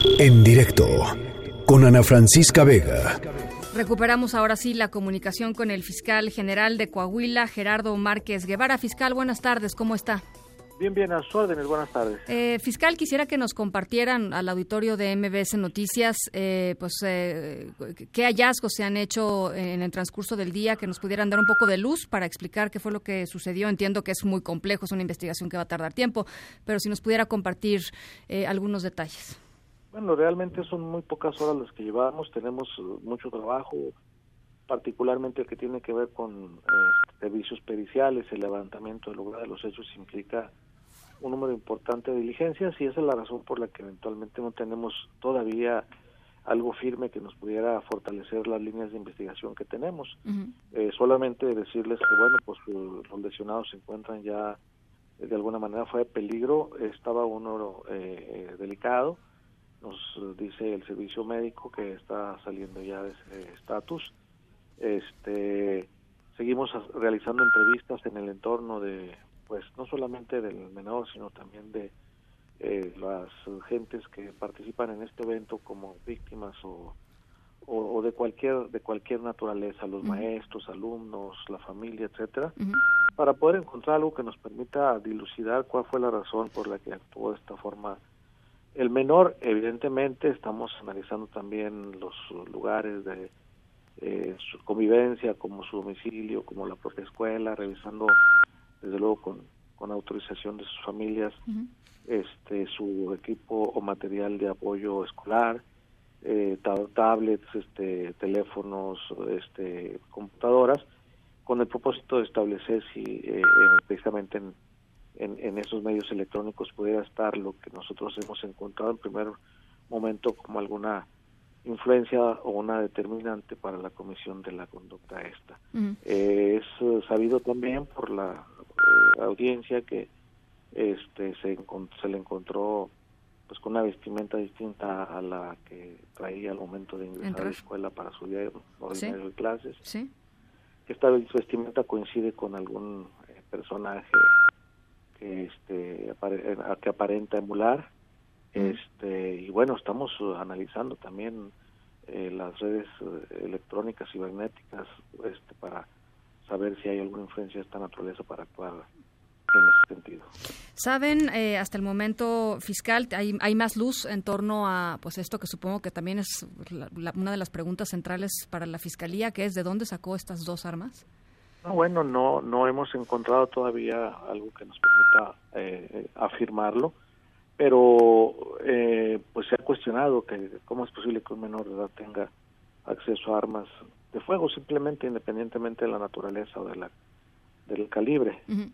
En directo con Ana Francisca Vega. Recuperamos ahora sí la comunicación con el fiscal general de Coahuila, Gerardo Márquez Guevara. Fiscal, buenas tardes, ¿cómo está? Bien, a sus órdenes, buenas tardes. Fiscal, quisiera que nos compartieran al auditorio de MBS Noticias, qué hallazgos se han hecho en el transcurso del día, que nos pudieran dar un poco de luz para explicar qué fue lo que sucedió. Entiendo que es muy complejo, es una investigación que va a tardar tiempo, pero si nos pudiera compartir algunos detalles. Bueno, realmente son muy pocas horas las que llevamos, tenemos mucho trabajo, particularmente el que tiene que ver con servicios periciales. El levantamiento del lugar de los hechos implica un número importante de diligencias y esa es la razón por la que eventualmente no tenemos todavía algo firme que nos pudiera fortalecer las líneas de investigación que tenemos. Uh-huh. Solamente decirles que, bueno, pues los lesionados se encuentran ya de alguna manera fuera de peligro. Estaba uno delicado, nos dice el servicio médico que está saliendo ya de ese estatus. Seguimos realizando entrevistas en el entorno de, pues no solamente del menor, sino también de las gentes que participan en este evento como víctimas o de cualquier naturaleza, los uh-huh. maestros, alumnos, la familia, etcétera, uh-huh. para poder encontrar algo que nos permita dilucidar cuál fue la razón por la que actuó de esta forma el menor. Evidentemente estamos analizando también los lugares de su convivencia, como su domicilio, como la propia escuela, revisando desde luego con autorización de sus familias uh-huh. Su equipo o material de apoyo escolar, tablets, teléfonos, computadoras, con el propósito de establecer si precisamente en esos medios electrónicos pudiera estar lo que nosotros hemos encontrado en primer momento como alguna influencia o una determinante para la comisión de la conducta esta. Uh-huh. Es sabido también por la audiencia que se le encontró pues con una vestimenta distinta a la que traía al momento de ingresar a la escuela para su día ordinario ¿sí? de clases. ¿Sí? Esta vestimenta coincide con algún personaje que aparenta emular. Y bueno, estamos analizando también las redes electrónicas cibernéticas para saber si hay alguna influencia de esta naturaleza para actuar en ese sentido. ¿Saben, hasta el momento, fiscal, hay más luz en torno a pues esto que supongo que también es una de las preguntas centrales para la Fiscalía, que es de dónde sacó estas dos armas? Bueno, no hemos encontrado todavía algo que nos permita afirmarlo, pero pues se ha cuestionado que cómo es posible que un menor de edad tenga acceso a armas de fuego, simplemente independientemente de la naturaleza o del calibre. Uh-huh.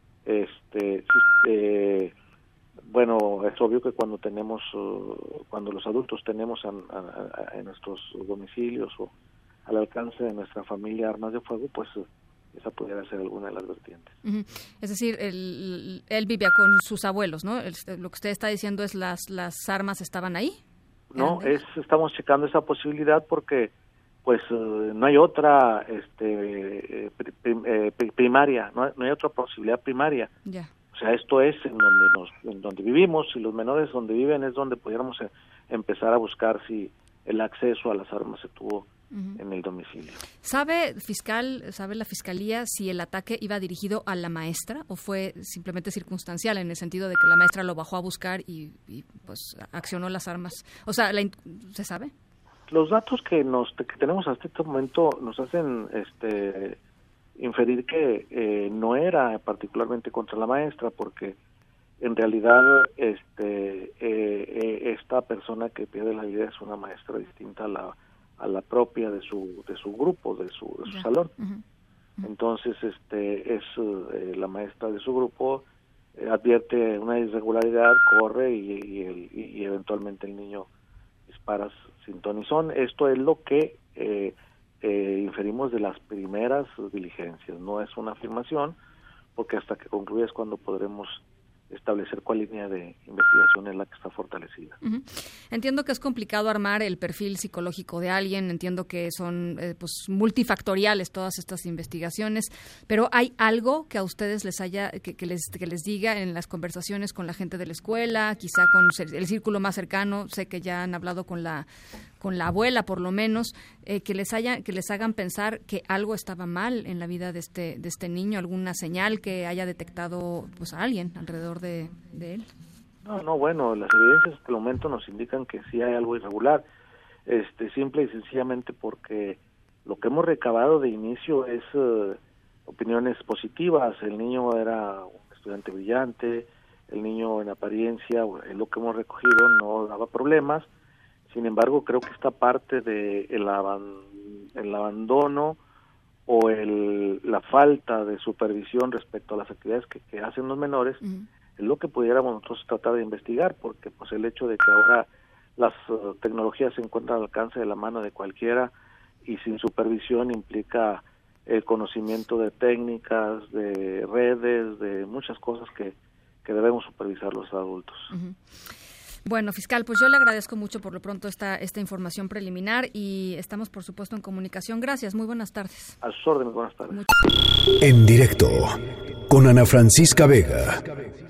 Bueno, es obvio que cuando los adultos tenemos en nuestros domicilios o al alcance de nuestra familia armas de fuego, pues esa pudiera ser alguna de las vertientes. Uh-huh. Es decir, él vivía con sus abuelos, ¿no? Lo que usted está diciendo es las armas estaban ahí. No, estamos checando esa posibilidad porque pues no hay otra primaria, no hay otra posibilidad primaria. Yeah. O sea, esto es en donde vivimos, y los menores donde viven es donde pudiéramos empezar a buscar si el acceso a las armas se tuvo uh-huh. en el domicilio. ¿Sabe la Fiscalía si el ataque iba dirigido a la maestra o fue simplemente circunstancial, en el sentido de que la maestra lo bajó a buscar y pues accionó las armas? O sea, ¿se sabe? Los datos que tenemos hasta este momento nos hacen inferir que no era particularmente contra la maestra, porque en realidad esta persona que pierde la vida es una maestra distinta a la propia de su grupo, de su salón. Uh-huh. Uh-huh. Entonces es la maestra de su grupo, advierte una irregularidad, corre y eventualmente el niño dispara sin ton ni son. Esto es lo que inferimos de las primeras diligencias. No es una afirmación, porque hasta que concluya es cuando podremos establecer cuál línea de investigación es la que está fortalecida. Uh-huh. Entiendo que es complicado armar el perfil psicológico de alguien, entiendo que son pues multifactoriales todas estas investigaciones, pero ¿hay algo que a ustedes les haya que les diga en las conversaciones con la gente de la escuela, quizá con el círculo más cercano? Sé que ya han hablado con la abuela, por lo menos, que les hagan pensar que algo estaba mal en la vida de este niño, alguna señal que haya detectado pues a alguien alrededor de él. No, bueno, las evidencias hasta el momento nos indican que sí hay algo irregular, simple y sencillamente porque lo que hemos recabado de inicio es opiniones positivas. El niño era un estudiante brillante, el niño en apariencia, lo que hemos recogido no daba problemas. Sin embargo, creo que esta parte de el abandono o la falta de supervisión respecto a las actividades que hacen los menores, uh-huh, es lo que pudiéramos nosotros tratar de investigar, porque pues el hecho de que ahora las tecnologías se encuentran al alcance de la mano de cualquiera y sin supervisión implica el conocimiento de técnicas, de redes, de muchas cosas que debemos supervisar los adultos. Uh-huh. Bueno, fiscal, pues yo le agradezco mucho por lo pronto esta información preliminar y estamos, por supuesto, en comunicación. Gracias, muy buenas tardes. A sus órdenes, buenas tardes. En directo, con Ana Francisca Vega.